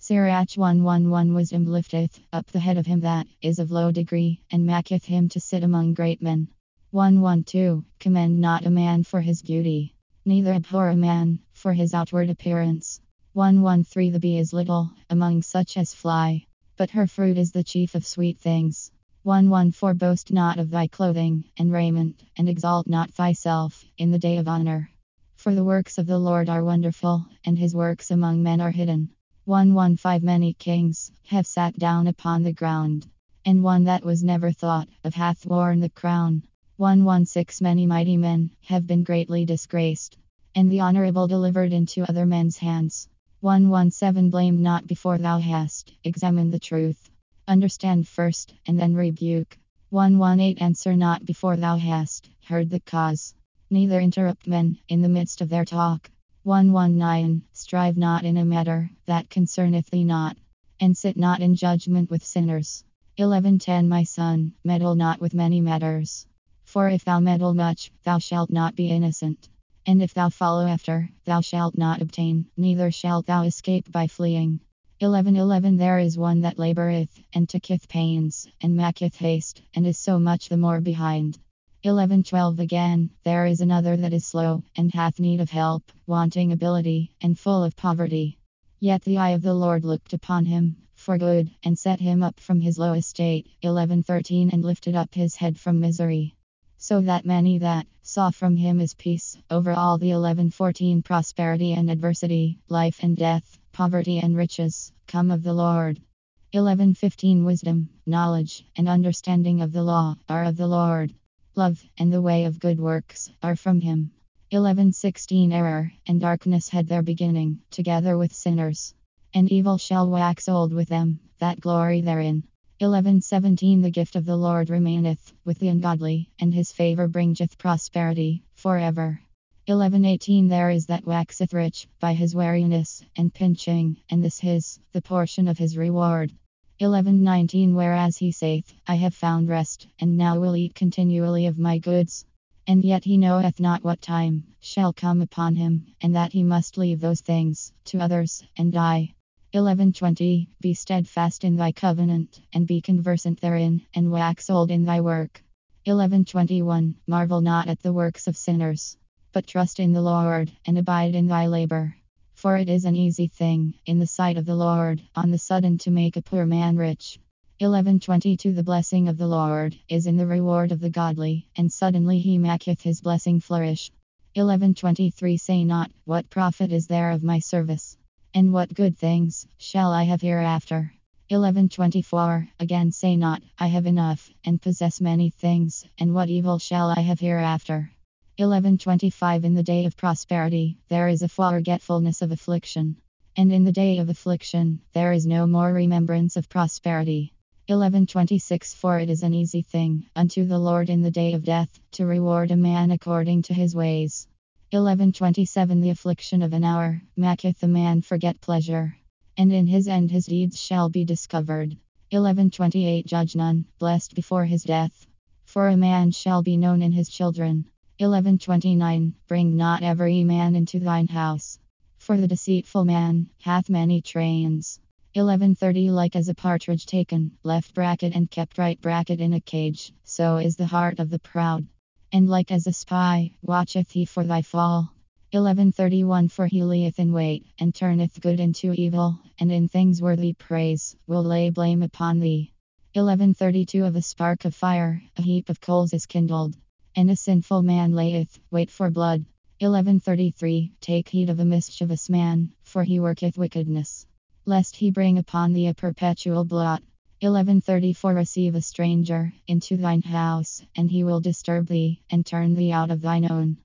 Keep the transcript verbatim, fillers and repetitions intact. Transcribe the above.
Sirach one eleven Wisdom lifteth up the head of him that is of low degree, and maketh him to sit among great men. one twelve Commend not a man for his beauty, neither abhor a man for his outward appearance. one thirteen The bee is little among such as fly, but her fruit is the chief of sweet things. one fourteen Boast not of thy clothing and raiment, and exalt not thyself in the day of honor. For the works of the Lord are wonderful, and his works among men are hidden. one fifteen Many kings have sat down upon the ground, and one that was never thought of hath worn the crown. one sixteen Many mighty men have been greatly disgraced, and the honorable delivered into other men's hands. one seventeen Blame not before thou hast examined the truth. Understand first, and then rebuke. one eighteen Answer not before thou hast heard the cause, neither interrupt men in the midst of their talk. one nineteen Strive not in a matter that concerneth thee not, and sit not in judgment with sinners. eleven ten My son, meddle not with many matters, for if thou meddle much, thou shalt not be innocent. And if thou follow after, thou shalt not obtain, neither shalt thou escape by fleeing. eleven eleven There is one that laboureth, and taketh pains, and maketh haste, and is so much the more behind. eleven twelve Again, there is another that is slow, and hath need of help, wanting ability, and full of poverty. Yet the eye of the Lord looked upon him for good, and set him up from his low estate. eleven thirteen And lifted up his head from misery, so that many that saw from him is peace over all the. eleven fourteen Prosperity and adversity, life and death, poverty and riches, come of the Lord. eleven fifteen Wisdom, knowledge, and understanding of the law are of the Lord. Love and the way of good works are from him. eleven sixteen Error and darkness had their beginning, together with sinners, and evil shall wax old with them that glory therein. eleven seventeen The gift of the Lord remaineth with the ungodly, and his favor bringeth prosperity forever. eleven eighteen There is that waxeth rich by his wariness and pinching, and this is the portion of his reward. eleven nineteen Whereas he saith, I have found rest, and now will eat continually of my goods, and yet he knoweth not what time shall come upon him, and that he must leave those things to others, and die. eleven twenty Be steadfast in thy covenant, and be conversant therein, and wax old in thy work. eleven twenty-one Marvel not at the works of sinners, but trust in the Lord, and abide in thy labor. For it is an easy thing in the sight of the Lord on the sudden to make a poor man rich. eleven twenty-two The blessing of the Lord is in the reward of the godly, and suddenly he maketh his blessing flourish. eleven twenty-three Say not, what profit is there of my service? And what good things shall I have hereafter? eleven twenty-four Again say not, I have enough, and possess many things, and what evil shall I have hereafter? eleven twenty-five In the day of prosperity there is a forgetfulness of affliction, and in the day of affliction there is no more remembrance of prosperity. eleven twenty-six For it is an easy thing unto the Lord in the day of death to reward a man according to his ways. eleven twenty-seven The affliction of an hour maketh a man forget pleasure, and in his end his deeds shall be discovered. eleven twenty-eight Judge none blessed before his death, for a man shall be known in his children. eleven twenty-nine Bring not every man into thine house, for the deceitful man hath many trains. eleven thirty Like as a partridge taken left bracket and kept right bracket in a cage, so is the heart of the proud, and like as a spy watcheth he for thy fall. eleven thirty-one For he lieth in wait, and turneth good into evil, and in things worthy praise will lay blame upon thee. eleven thirty-two Of a spark of fire a heap of coals is kindled, and a sinful man layeth wait for blood. eleven thirty-three Take heed of a mischievous man, for he worketh wickedness, lest he bring upon thee a perpetual blot. eleven thirty-four Receive a stranger into thine house, and he will disturb thee, and turn thee out of thine own.